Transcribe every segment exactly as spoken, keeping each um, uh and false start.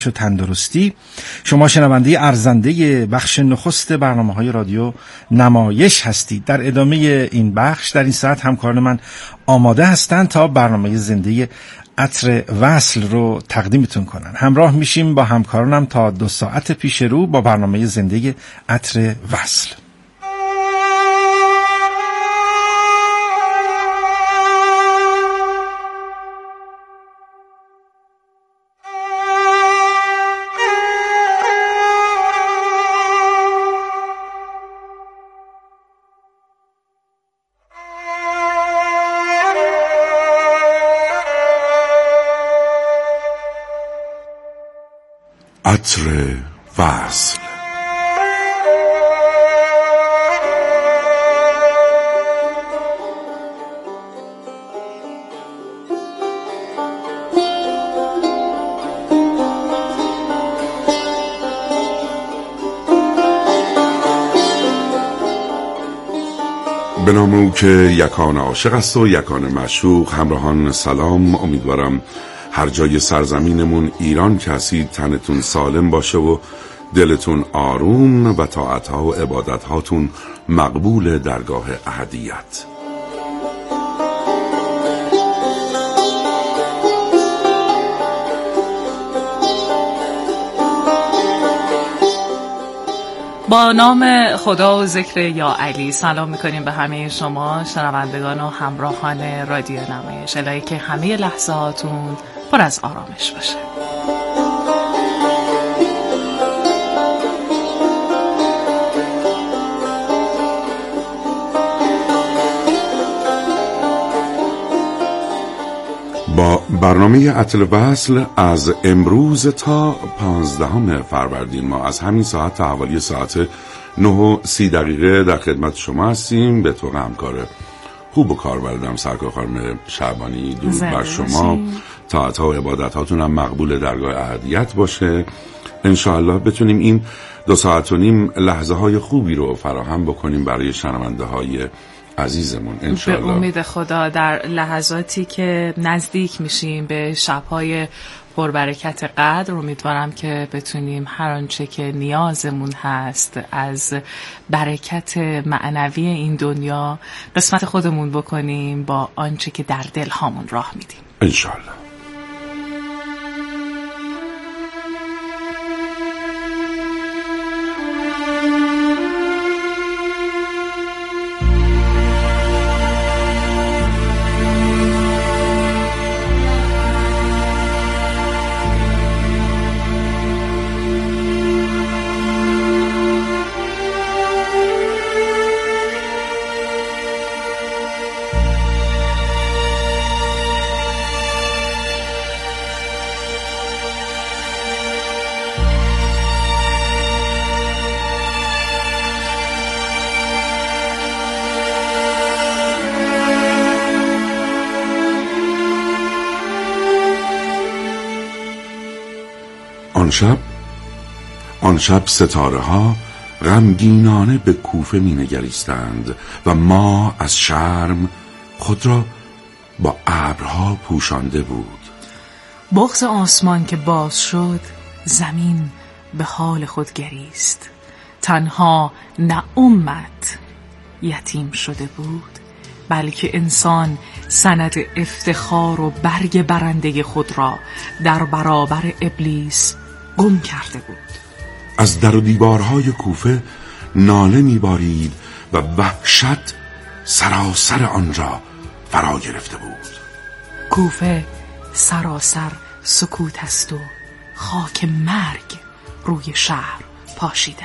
و تندرستی. شما شنونده ارزنده بخش نخست برنامه‌های رادیو نمایش هستید. در ادامه این بخش در این ساعت همکاران من آماده هستند تا برنامه زنده عطر وصل رو تقدیمتون کنن. همراه میشیم با همکارانم تا دو ساعت پیش رو با برنامه زنده عطر وصل. عطر وصل. به نام او که یکان عاشق است و یکان معشوق. همراهان سلام، امیدوارم هر جای سرزمینمون ایران که هستید تنتون سالم باشه و دلتون آروم و طاعتها و عبادتهاتون مقبول درگاه احدیت. با نام خدا و ذکر یا علی سلام میکنیم به همه شما شنوندگان و همراهان رادیو نمایش. الهی که همه لحظاتون پر از آرامش باشه. با برنامه عطر وصل از امروز تا پانزدهم فروردین ما از همین ساعت تا حوالی ساعت نه و سی دقیقه در خدمت شما هستیم. به طور همکار خوب و کاربردم سرکار خانم شعبانی درود بر شما. طاعت‌ها و عبادت‌هاتون هم مقبول درگاه احدیت باشه. انشاءالله بتونیم این دو ساعت و نیم لحظه های خوبی رو فراهم بکنیم برای شنونده های عزیزمون انشاءالله. به امید خدا در لحظاتی که نزدیک میشیم به شب‌های پربرکت قدر امیدوارم که بتونیم هر آنچه که نیازمون هست از برکت معنوی این دنیا قسمت خودمون بکنیم با آنچه که در دل هامون راه میدیم انشاءالله. آن شب آن شب ستاره ها غمگینانه به کوفه می نگریستند و ما از شرم خود را با ابرها پوشانده بود. بغض آسمان که باز شد زمین به حال خود گریست. تنها نه امت یتیم شده بود بلکه انسان سند افتخار و برگ برنده خود را در برابر ابلیس گم کرده بود. از در و دیوارهای کوفه ناله می‌بارید و وحشت سراسر آن را فرا گرفته بود. کوفه سراسر سکوت است و خاک مرگ روی شهر پاشیده.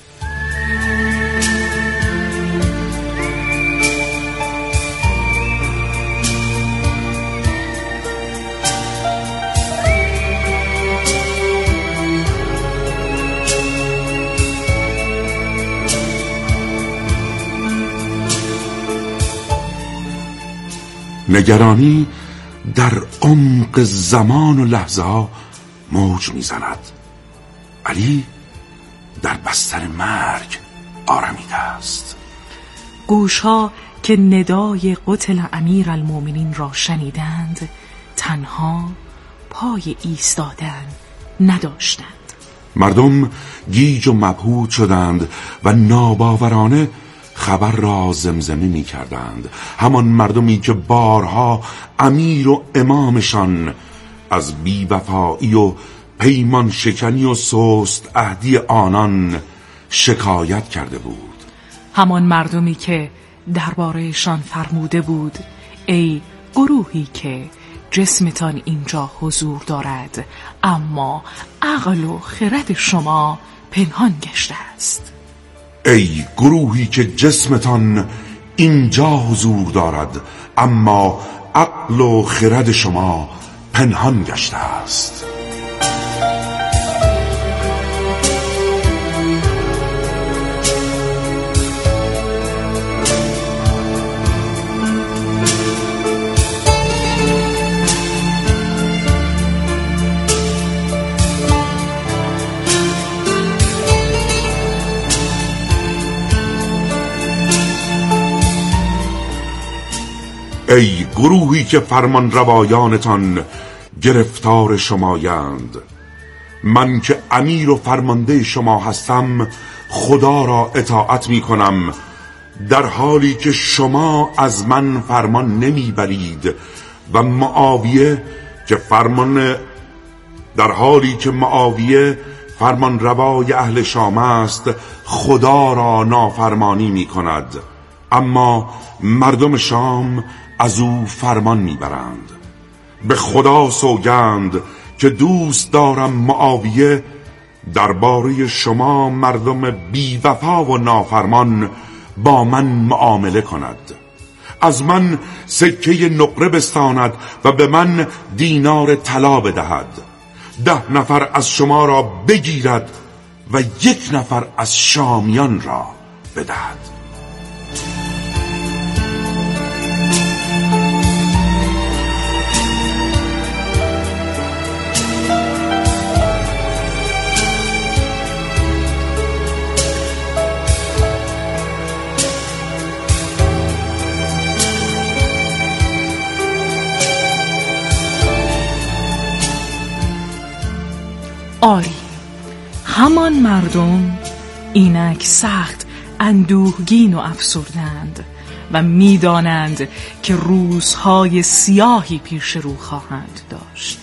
نگرانی در عمق زمان و لحظه ها موج میزند. علی در بستر مرگ آرمیده است. گوشها که ندای قتل امیر المومنین را شنیدند تنها پای ایستادن نداشتند. مردم گیج و مبهوت شدند و ناباورانه خبر را زمزمه می کردند. همان مردمی که بارها امیر و امامشان از بی‌وفایی و پیمان شکنی و سست عهدی آنان شکایت کرده بود. همان مردمی که دربارهشان فرموده بود ای گروهی که جسمتان اینجا حضور دارد اما عقل و خرد شما پنهان گشته است. ای گروهی که جسمتان اینجا حضور دارد اما عقل و خرد شما پنهان گشته است. ای گروهی که فرمان روایانتان گرفتار شمایند، من که امیر و فرمانده شما هستم خدا را اطاعت می کنم در حالی که شما از من فرمان نمی برید و معاویه که فرمان در حالی که معاویه فرمان روای اهل شام است خدا را نافرمانی می کند، اما مردم شام از او فرمان میبرند. به خدا سوگند که دوست دارم معاویه درباره شما مردم بی‌وفا و نافرمان با من معامله کند، از من سکه نقره بستاند و به من دینار طلا بدهد، ده نفر از شما را بگیرد و یک نفر از شامیان را بدهد. آری، همان مردم اینک سخت اندوهگین و افسردند و میدانند که روزهای سیاهی پیش رو خواهند داشت.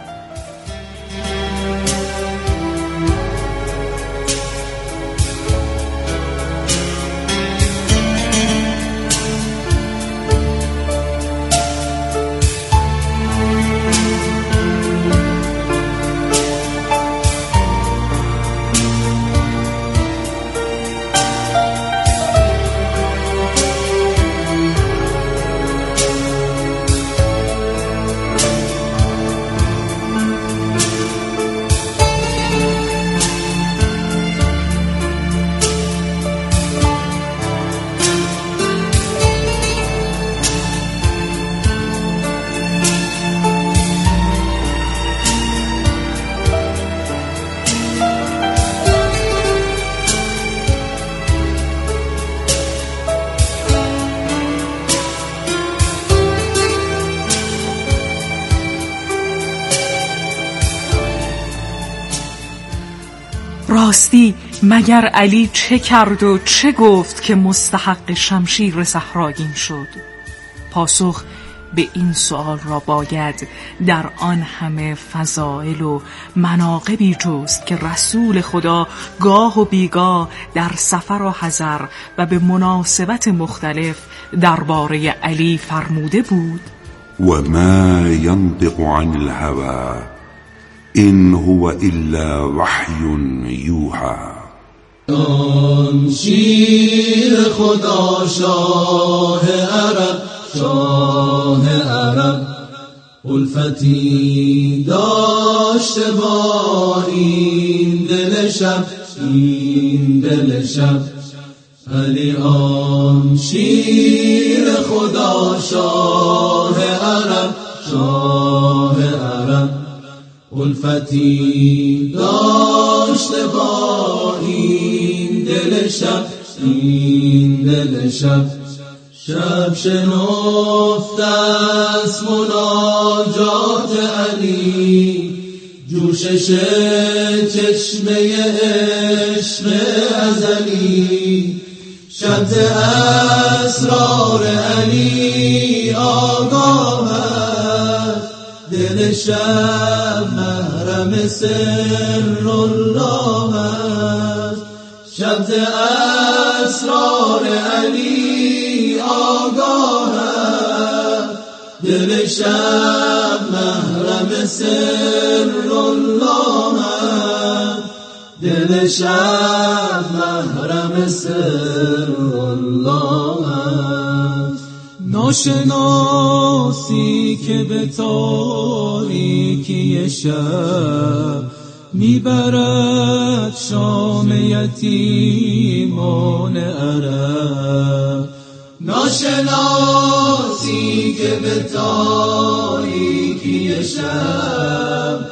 راستی مگر علی چه کرد و چه گفت که مستحق شمشیر صحراگین شد؟ پاسخ به این سؤال را باید در آن همه فضائل و مناقبی جست که رسول خدا گاه و بیگاه در سفر و حضر و به مناسبت مختلف درباره علی فرموده بود. و ما ینطق عن الهوى این هو الا وحی یوحی. آن شیر خدا شاه عرب، شاه عرب الفتی داشته با این دل شب، این دل شب. علی آن شیر خدا شاه عرب، شاه عرب الفتی داشته با این دل شب، این دل شب. شب شنفت از مناجات علی، جوشش چشمه عشق ازلی، شمس اسرار علی آگاه است، دل شب محرم سر الله است. شمس اسرار علی آگاه است، دل شب محرم سر الله است، دل شب محرم سر الله است. ناشناسی که به تاریکی شب میبرد شام یتیمان عرب، ناشناسی که به تاریکی شب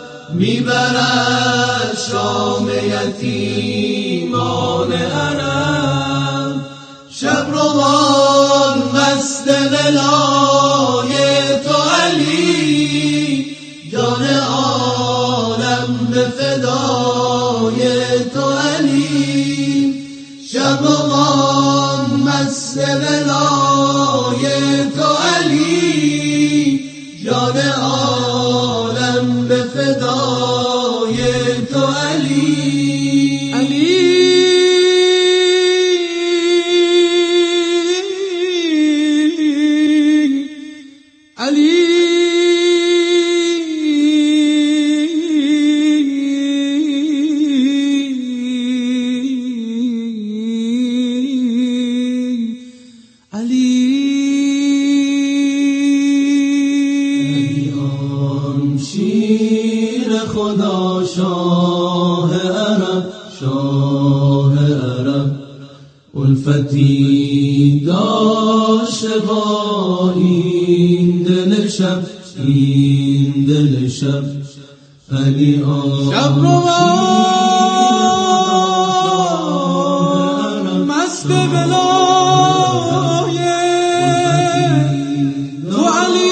میبرد شام یتیمان عرب. شب روان مست ولای تو علی، جان عالم به فدای تو علی. شب روان مست ولای تو علی، جان عالم به فدای تو علی. علی علی خدا شاه عرب، شاه عرب الفتی داشته با این دل شب، این دل شب. علی آن شب روان مست بلای تو علی،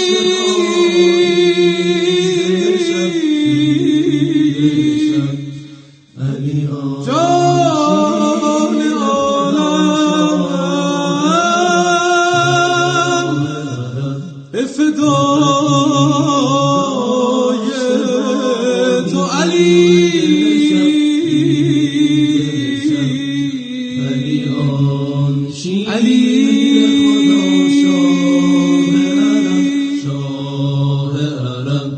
جان عالم به فدای تو علی. علی شاه عرب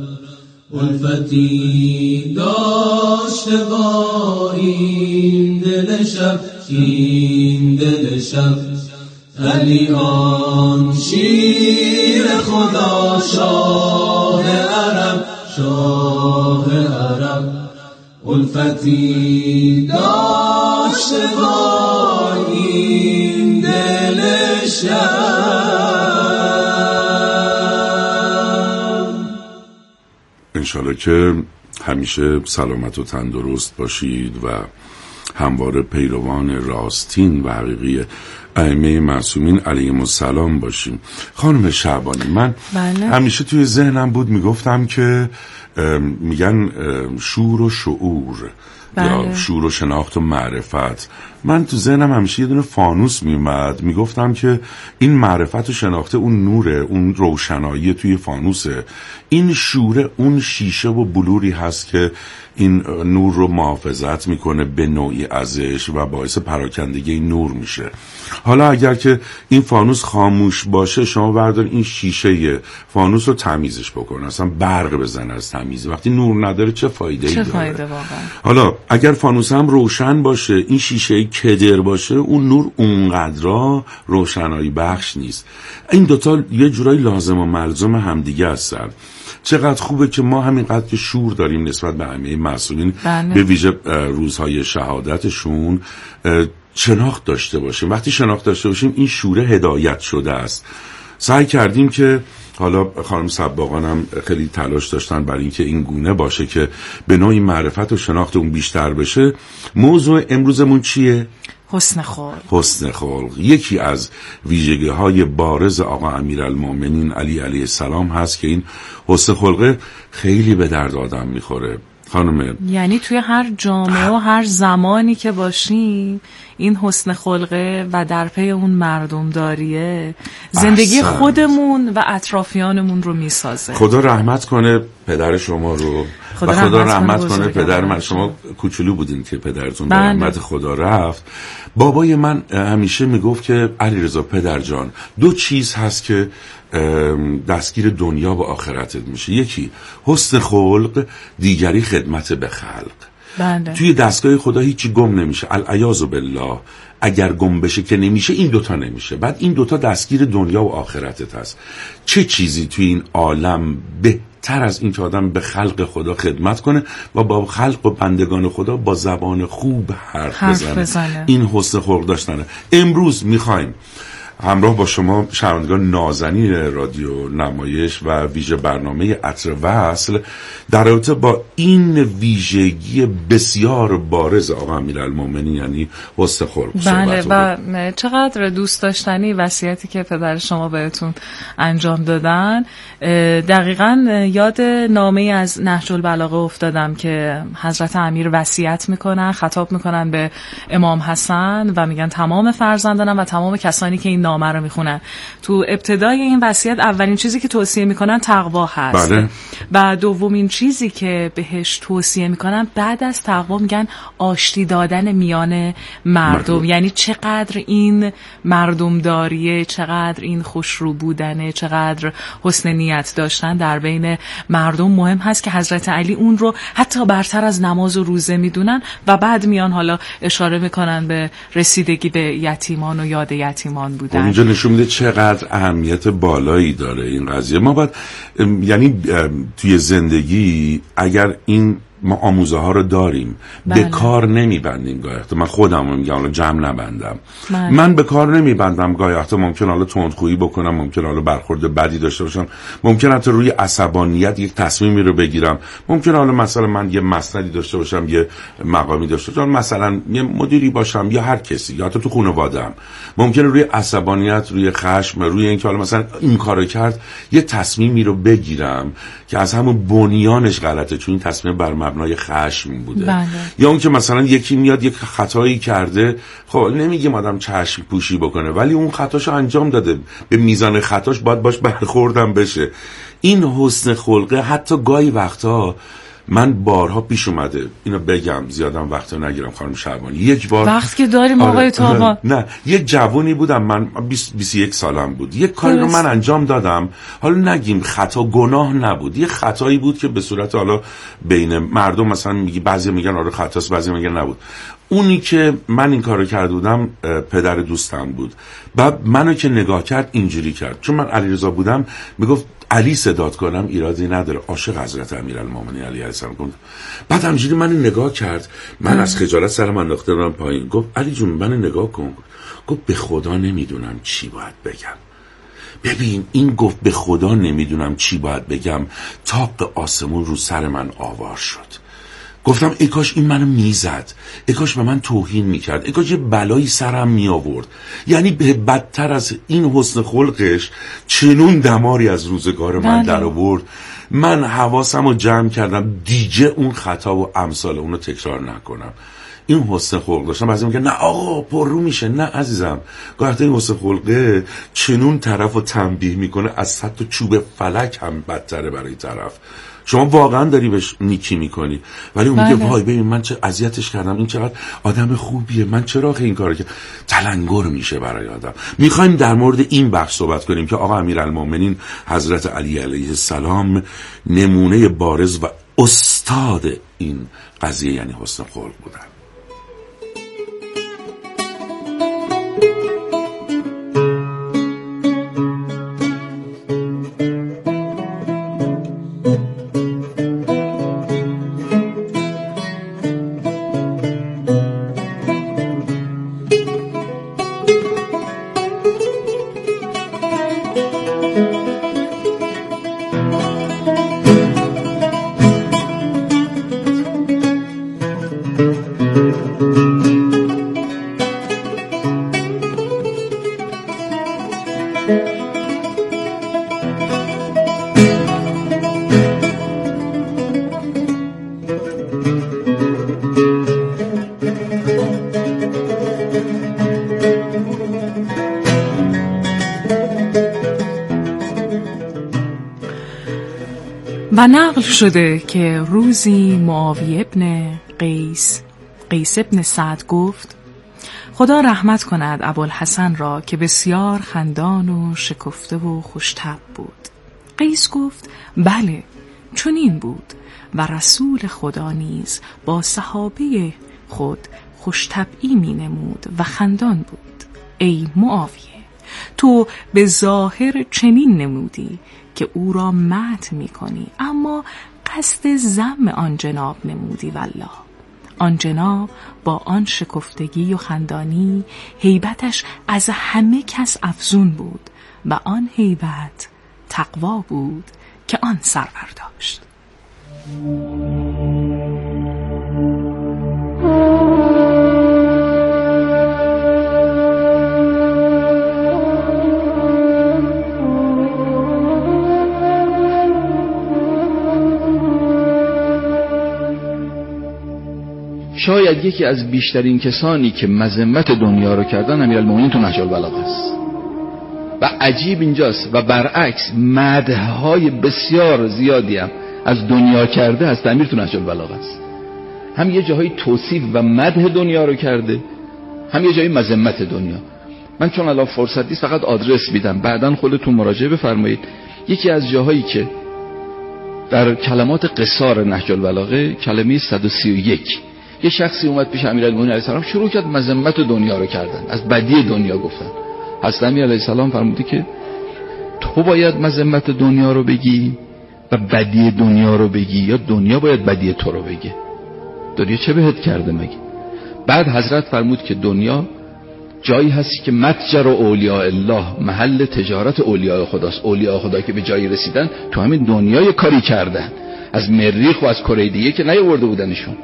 الفتی داشته با این دل شب، این دل شب. علی آن شیر خدا شاه عرب، شاه عرب الفتی داشته با این دل شب. انشالله که همیشه سلامت و تندرست باشید و همواره پیروان راستین و حقیقی ائمه معصومین علیهم السلام باشیم. خانم شعبانی، من بله. همیشه توی ذهنم بود میگفتم که میگن شور و شعور، بله. یا شور و شناخت و معرفت. من تو ذهنم همیشه یه دونه فانوس میومد، میگفتم که این معرفت و شناخته اون نوره، اون روشنایی توی فانوسه، این شوره اون شیشه و بلوری هست که این نور رو محافظت میکنه به نوعی ازش و باعث پراکندگی این نور میشه. حالا اگر که این فانوس خاموش باشه، شما بردار این شیشه فانوس رو تمیزش بکن، اصلا برق بزن از تمیز، وقتی نور نداره چه فایده ای چه داره؟ فایده واقعا؟ حالا اگر فانوس هم روشن باشه، این شیشه کدر باشه، اون نور اونقدرا روشنایی بخش نیست. این دوتا یه جورایی لازم و ملزم همدیگه هستن. چقدر خوبه که ما همینقدر شور داریم نسبت به ائمه معصومین، به ویژه روزهای شهادتشون شناخت داشته باشیم. وقتی شناخت داشته باشیم این شوره هدایت شده است. سعی کردیم که حالا خانم سباقان هم خیلی تلاش داشتن برای اینکه این گونه باشه که به نوعی معرفت و شناخت اون بیشتر بشه. موضوع امروزمون چیه؟ حسن خلق. حسن خلق یکی از ویژگی های بارز آقا امیرالمومنین علی علیه السلام هست که این حسن خلق خیلی به درد آدم میخوره خانم. یعنی توی هر جامعه و هر زمانی که باشیم این حسن خلقه و در پی اون مردم داریه زندگی احسن. خودمون و اطرافیانمون رو میسازه. خدا رحمت کنه پدر شما رو خدا و خدا رحمت, رحمت کنه پدر من. شما کوچولو بودین که پدرتون به رحمت خدا رفت. بابای من همیشه میگفت که علیرضا پدر جان دو چیز هست که دستگیر دنیا و آخرتت میشه، یکی حسن خلق، دیگری خدمت به خلق. بله. توی دستگاه خدا هیچی گم نمیشه، العیاذ بالله. اگر گم بشه که نمیشه، این دوتا نمیشه. بعد این دوتا دستگیر دنیا و آخرتت هست. چه چیزی توی این عالم بهتر از این که آدم به خلق خدا خدمت کنه و با خلق و بندگان خدا با زبان خوب حرف, حرف بزنه. بزنه این حسن خلق داشتنه. امروز میخوایم همراه با شما شنوندگان نازنین رادیو نمایش و ویژه برنامه عطر وصل در رابطه با این ویژگی بسیار بارز آقا امیرالمومنین یعنی حسن خلق بله و چقدر دوست داشتنی وصیتی که پدر شما بهتون انجام دادن. دقیقاً یاد نامه از نهج البلاغه افتادم که حضرت امیر وصیت میکنن، خطاب میکنن به امام حسن و میگن تمام فرزندانم و تمام کسانی که این نامه رو میخونن، تو ابتدای این وصیت اولین چیزی که توصیه میکنن تقوا هست. بله. و دومین چیزی که بهش توصیه میکنن بعد از تقوا میگن آشتی دادن میان مردم, مردم. یعنی چقدر این مردم داریه، چقدر این خوشرو بودنه، چقدر حسن نیت داشتن در بین مردم مهم هست که حضرت علی اون رو حتی برتر از نماز و روزه میدونن و بعد میان حالا اشاره میکنن به رسیدگی به یتیمان و یاد یتیمان بودن. اینجا نشون میده چقدر اهمیت بالایی داره این قضیه. ما باید یعنی توی زندگی اگر این ما آموزه ها رو داریم بله. به کار نمیبندیم گاهی وقتا. من خودم رو میگم حالا جمع نبندم بله. من به کار نمیبندم گاهی وقتا. ممکن حالا تندخویی بکنم، ممکن حالا برخورد بدی داشته باشم، ممکن حتی روی عصبانیت یک تصمیمی رو بگیرم، ممکن حالا مثلا من یه مسئله داشته باشم، یه مقامی داشته باشم، مثلا یه مدیری باشم یا هر کسی یا حتی تو خانواده‌ام، ممکن روی عصبانیت، روی خشم، روی اینکه حالا مثلا این کارو کرد یه تصمیمی رو بگیرم که از همون بنیانش غلطه، چون این تصمیم بر مبنای خشم بوده. بله. یا اون که مثلا یکی میاد یک خطایی کرده، خب نمیگیم آدم چشم پوشی بکنه، ولی اون خطاشو انجام داده، به میزان خطاش باید باش برخوردم بشه. این حسن خلقه حتی گاهی وقتا من بارها پیش اومده، اینو بگم زیادم وقت نگیرم خانم شعبانی، یک بار وقت که داریم آقای آره تابان نه, نه یک جوانی بودم من، بیست بیست و یک سالم بود، یک کاری رو من انجام دادم، حالا نگیم خطا، گناه نبود، یه خطایی بود که به صورت حالا بین مردم مثلا میگی بعضی میگن آره خطاست، بعضی میگن نبود. اونی که من این کارو کرده بودم پدر دوستم بود. بعد منو که نگاه کرد اینجوری کرد، چون من علیرضا بودم، میگفت علی صدات کنم ایرادی نداره، عاشق حضرت امیرالمومنین علی علیه السلام. بعد همینجوری منو نگاه کرد، من از خجالت سرم انداخته بودم پایین. گفت علی جون منو نگاه کن. گفت به خدا نمیدونم چی باید بگم. ببین این گفت به خدا نمیدونم چی باید بگم، طاق آسمون رو سر من آوار شد. گفتم ای کاش این منو میزد، ای کاش به من توهین میکرد، ای کاش یه بلایی سرم میآورد. یعنی بدتر از این حسن خلقش چنون دماری از روزگار من در آورد. من حواسم رو جمع کردم دیگه اون خطا و امثال اونو تکرار نکنم. این حسن خلق داشتم. بعضی میگن نه آقا پر رو میشه. نه عزیزم، گاهی این حسن خلقه چنون طرفو تنبیه میکنه از صد تا چوب فلک هم بدتره برای طرف. شما واقعا داری بهش نیکی میکنی، ولی اون میگه وای ببین من چه اذیتش کردم، این چقدر آدم خوبیه، من چرا این کارو کردم. تلنگر میشه برای آدم. میخوایم در مورد این بخش صحبت کنیم که آقا امیرالمومنین حضرت علی علیه السلام نمونه بارز و استاد این قضیه یعنی حسن خلق بودن. و نقل شده که روزی معاویه ابن قیس قیس ابن سعد گفت: خدا رحمت کند ابوالحسن را که بسیار خندان و شکفته و خوش‌طبع بود. قیس گفت: بله چنین بود و رسول خدا نیز با صحابه خود خوش‌طبعی می نمود و خندان بود. ای معاویه، تو به ظاهر چنین نمودی که او را مدح می کنی، اما قصد ذم آن جناب نمودی. والله آن جناب با آن شکفتگی و خندانی هیبتش از همه کس افزون بود و آن هیبت تقوا بود که آن سرور داشت. شاید یکی از بیشترین کسانی که مذمت دنیا رو کردن امیرالمومنین تو نهج البلاغه است و عجیب اینجاست و برعکس مدح‌های بسیار زیادی هم از دنیا کرده از امیر تو نهج البلاغه است. هم یه جاهای توصیف و مدح دنیا رو کرده، هم یه جایی مذمت دنیا. من چون الان فرصت نیست فقط آدرس میدم، بعداً خودتون مراجعه بفرمایید. یکی از جاهایی که در کلمات قصار نهج البلاغه کلمه صد و سی و یک یه شخصی اومد پیش امیرالمومنین علیه السلام شروع کرد مذمت دنیا رو کردن، از بدی دنیا گفتن. حضرت امیر علیه السلام فرمودی که تو باید مذمت دنیا رو بگی و بدی دنیا رو بگی یا دنیا باید بدی تو رو بگه؟ دنیا چه بهت کرده مگه؟ بعد حضرت فرمود که دنیا جایی هستی که متجر اولیاء الله، محل تجارت اولیاء خداست. اولیاء خدا که به جایی رسیدن تو همین دنیای کاری کردن، از مریخ و از کره دیگه که نیاورده بودنشون.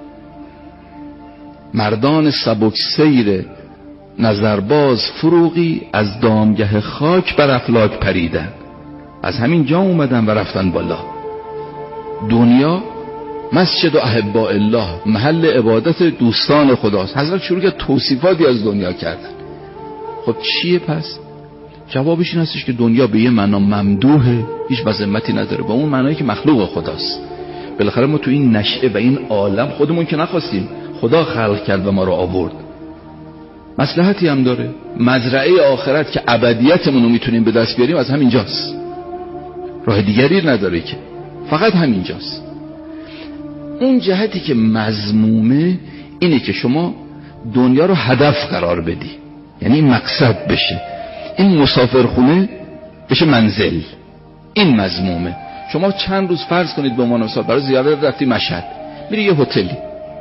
مردان سبک سیر نظرباز فروغی از دامگه خاک بر افلاک پریدن، از همین جا اومدن و رفتن بالا. دنیا مسجد و احباء الله، محل عبادت دوستان خداست. حضرت شروع کرد توصیفاتی از دنیا کردن. خب چیه پس؟ جوابش این هستش که دنیا به یه معنا ممدوحه، هیچ مذمتی نداره، با اون معنایی که مخلوق خداست. بالاخره ما تو این نشأه و این عالم خودمون که نخواستیم، خدا خلق کرد و ما رو آورد. مصلحتی هم داره. مزرعه آخرت که ابدیتمون رو میتونیم به دست بیاریم از همینجاست، راه دیگری نداره که، فقط همینجاست. اون جهتی که مذمومه اینه که شما دنیا رو هدف قرار بدی، یعنی این مقصد بشه، این مسافرخونه بشه منزل. این مذمومه. شما چند روز فرض کنید به عنوان مثال برای زیارت رفتی مشهد، میری یه هتلی،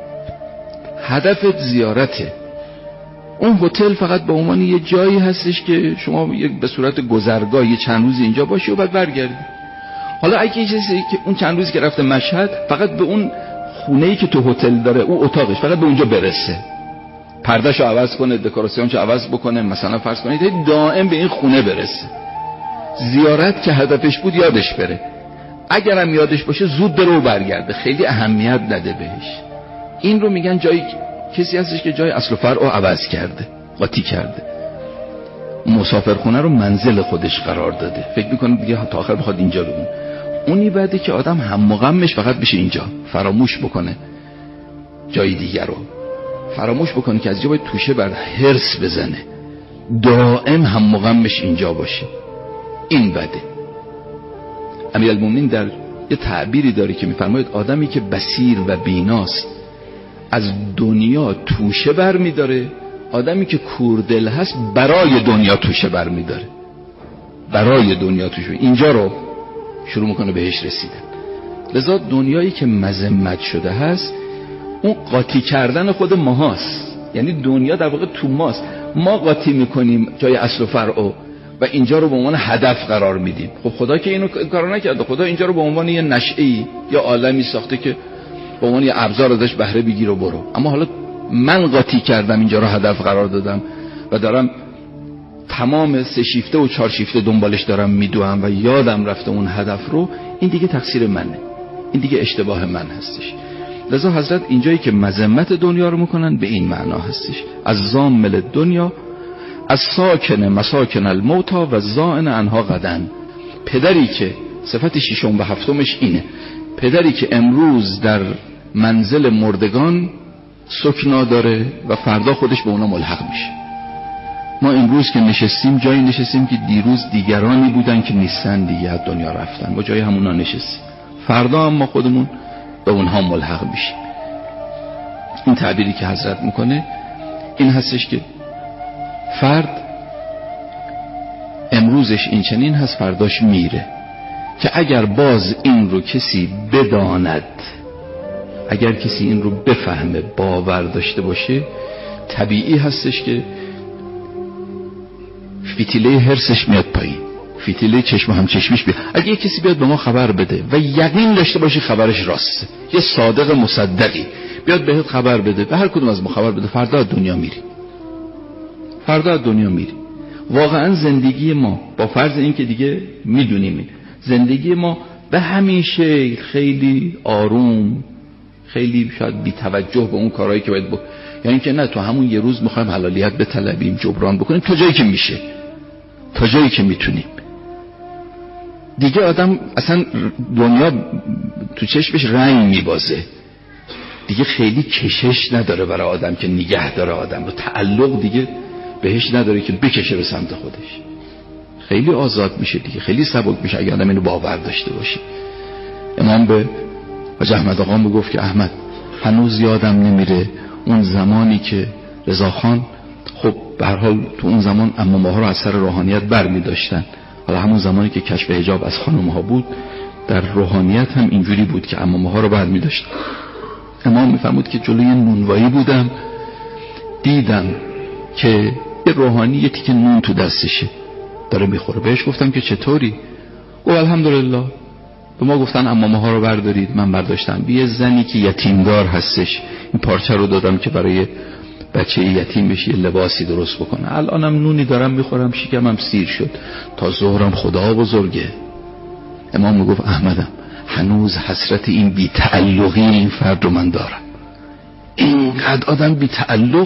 هدفت زیارته. اون هتل فقط به عنوان یه جایی هستش که شما یک به صورت گذرگاه یه چند روزی اینجا باشی و بعد برگردی. حالا اگه یه چیزی که اون چند روزی که رفته مشهد فقط به اون خونه‌ای که تو هتل داره، اون اتاقش فقط به اونجا برسه، پردهشو عوض کنه، دکوراسیونشو عوض بکنه، مثلا فرض کنید دائم به این خونه برسه. زیارت که هدفش بود یادش بره، اگرم یادش باشه زود بره و برگرده، خیلی اهمیت نده بهش. این رو میگن جایی کسی هستش که جای اصل و فرع رو عوض کرده، قاطی کرده. مسافرخونه رو منزل خودش قرار داده، فکر میکنه دیگه تا آخر بخواد اینجا بمونه. اونی بعده که آدم هم و غمش فقط بشه اینجا، فراموش بکنه جای دیگر رو، فراموش بکنه که از جا باید توشه بر حرص بزنه، دائم هم و غمش اینجا باشه. این بده. امیرالمومنین در یه تعبیری داره که میفرماید آدمی که بصیر و بیناست از دنیا توشه بر میداره، آدمی که کوردل هست برای دنیا توشه بر میداره، برای دنیا توشه اینجا رو شروع میکنه بهش رسیدن. لذا دنیایی که مذمت شده هست اون قاطی کردن خود ماهاست، یعنی دنیا در واقع تو ماست، ما قاطی میکنیم جای اصل و فرع و اینجا رو به عنوان هدف قرار میدیم. خب خدا که اینو کارو نکرده، خدا اینجا رو به عنوان یه نشئی یا عالمی ساخته که به عنوان یه ابزار ازش بهره بگیر و برو. اما حالا من قاطی کردم، اینجا رو هدف قرار دادم و دارم تمام سه شیفته و چهار شیفته دنبالش دارم میدوام و یادم رفته اون هدف رو. این دیگه تقصیر منه، این دیگه اشتباه من هستش. لذا حضرت اینجایی که مذمت دنیا رو میکنن به این معنا هستش: از زامل دنیا، از ساکن مساکن الموتا و زائن انها غدن. پدری که صفت ششم و هفتمش اینه: پدری که امروز در منزل مردگان سکنا داره و فردا خودش به اونا ملحق میشه. ما امروز که نشستیم جایی نشستیم که دیروز دیگرانی بودن که نیستن دیگه، از دنیا رفتن، با جای همونا نشستیم. فردا هم ما خودمون به اونها ملحق میشیم. این تعبیری که حضرت میکنه این هستش که فرد امروزش این چنین هست، فرداش میره، که اگر باز این رو کسی بداند، اگر کسی این رو بفهمه، باور داشته باشه، طبیعی هستش که فتیله هرسش میاد پایین، فتیله چشم هم چشمیش بیاد. اگه یک کسی بیاد به ما خبر بده و یقین داشته باشه خبرش راسته، یه صادق مصدقی بیاد بهت خبر بده، به هر کدوم از ما خبر بده، فردا از دنیا میری، فردا از دنیا میری. واقعا زندگی ما با فرض این که دیگه میدونیم زندگی ما به همین شکل خیلی آروم، خیلی شاید بی توجه به اون کارهایی که باید بکنیم، یعنی که نه تو همون یه روز میخوایم حلالیت بطلبیم، جبران بکنیم تا جایی که میشه، تا جایی که میتونیم. دیگه آدم اصلا دنیا تو چشمش رنگ میبازه، دیگه خیلی کشش نداره برای آدم که نگه داره آدم رو، تعلق دیگه بهش نداره که بکشه به سمت خودش. خیلی آزاد میشه دیگه، خیلی سبک میشه اگه آدم اینو باور داشته باشه. امام به حاج احمد آقا میگفت که احمد هنوز یادم نمیره اون زمانی که رضاخان، خب به هر حال تو اون زمان عمومه ها رو از سر روحانیت بر می داشتن، حالا همون زمانی که کشف حجاب از خانم ها بود، در روحانیت هم اینجوری بود که عمومه ها رو بر می داشتن. امام میفرمود که جلوی نونوایی بودم، دیدم که یه روحانی یه تیکه نون تو دستشه داره میخوره. بهش گفتم که چطوری؟ گفت الحمدلله. به ما گفتن عمامه ها رو بردارید، من برداشتم. یه زنی که یتیمدار هستش، این پارچه رو دادم که برای بچه یتیم بشه لباسی درست بکنه. الانم نونی دارم میخورم، شکمم سیر شد، تا ظهرم خدا بزرگه. امام میگفت احمدم هنوز حسرت این بی تعلقی این فرد رو من دارم. اینقدر آدم بی تعلق.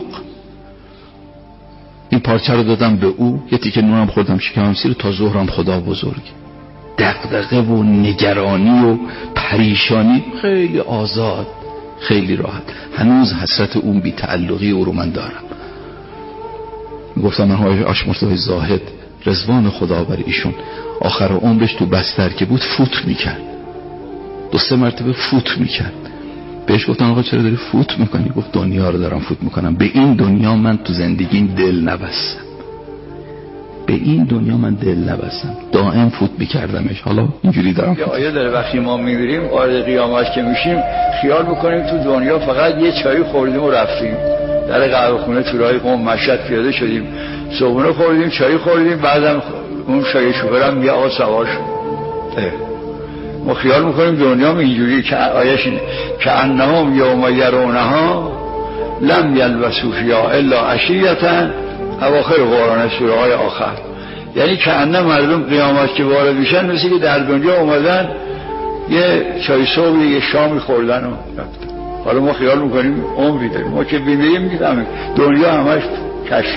این پارچه رو دادم به او، یه تیکه نونم خوردم، شکمم سیر، تا ظهرم خدا بزرگه. دغدغه و نگرانی و پریشانی، خیلی آزاد، خیلی راحت. هنوز حسرت اون بی تعلقی او رو من دارم. میگفتم من های آشمرتهای زاهد رضوان خدا بر ایشون آخر عمرش تو بستر که بود فوت میکرد، دو سه مرتبه فوت میکرد. بهش گفتم آقا چرا داری فوت میکنی؟ گفت دنیا رو دارم فوت میکنم، به این دنیا من تو زندگیم دل نبستم، به این دنیا من دل نبستم، دائم فوت میکردمش. حالا اینجوری دارم. یه آیه داره وقتی ما میمیریم وارد قیامت که میشیم خیال میکنیم تو دنیا فقط یه چای خوردیم و رفتیم، در قهوه خونه تو راه قم مشهد پیاده شدیم، صبحونه خوردیم، چای خوردیم، بعدم اون شای شوفرم یه آقا سوار شد. ما خیال میکنیم دنیا اینجوری که آیش اینه که انهم یوم یرونها لم یلبسوا فیها الا عشیة، اواخر قرآن سوره های آخر. یعنی که انه مردم قیامت که وارد میشن مثل که در دنیا اومدن یه چای صبح یه شامی خوردن و رفتن. حالا ما خیال میکنیم عمری داریم، ما که بیمیریم میفهمیم دنیا همش کشف.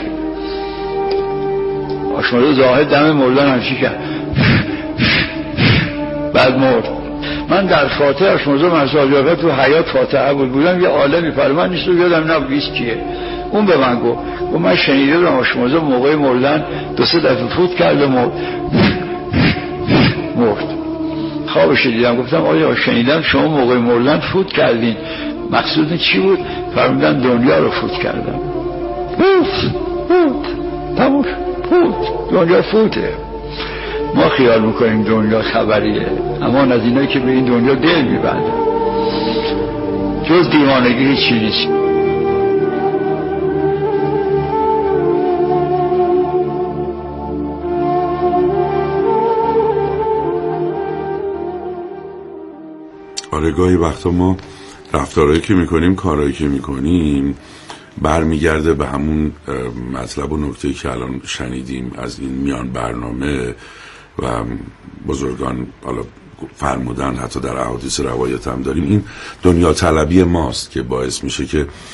آشمرده زاهد دم مردن همچی کرد بعد مرد. من در فاتحه آشمرده مرزاجاقه تو حیات فاتحه بود بودم، یه عالمی پر من نیست رو یادم نبویست کیه، اون به من گفت و من شنیده بودم آشمرده موقع مردن دو سه دفعه فوت کرده مرد مرد خوابش دیدم. گفتم آیا شنیدم شما موقع مردن فوت کردین، مقصود چی بود؟ فرمودن دنیا رو فوت کردم. فوت فوت تموش فوت، دنیا فوته. ما خیال میکنیم دنیا خبریه، اما از اینایی که به این دنیا دل میبندن جز دیوانگی هیچی نیست. آره گاهی وقتا ما رفتارهایی که میکنیم، کارهایی که میکنیم برمیگرده به همون مطلب و نکته‌ای که الان شنیدیم از این میان برنامه و بزرگان حالا فرمودن، حتی در احادیث روایت هم داریم، این دنیا طلبی ماست که باعث میشه که